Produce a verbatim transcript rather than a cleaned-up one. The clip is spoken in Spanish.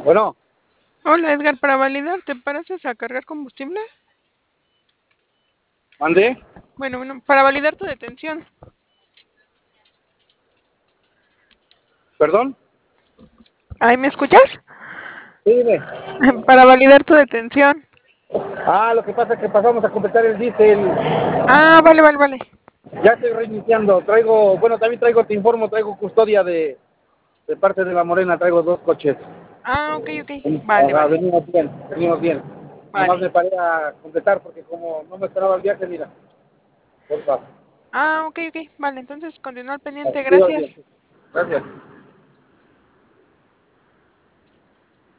Bueno, Hola Edgar, para validar, ¿te paras a cargar combustible? mandé. Bueno, bueno, para validar tu detención. ¿Perdón? ¿Ahí me escuchas? Sí, dime. Para validar tu detención. Ah, lo que pasa es que pasamos a completar el diésel. Ah, vale, vale, vale. Ya estoy reiniciando. Traigo, bueno, también traigo, te informo, traigo custodia de, de parte de la Morena. Traigo dos coches. Ah, ok, ok. Vale, Ajá, vale, venimos bien, venimos bien. Nomás vale. me paré a completar porque como no me esperaba el viaje, mira, por favor. Ah, ok, ok. Vale, entonces continúa al pendiente. Cuidado bien. Gracias. Gracias.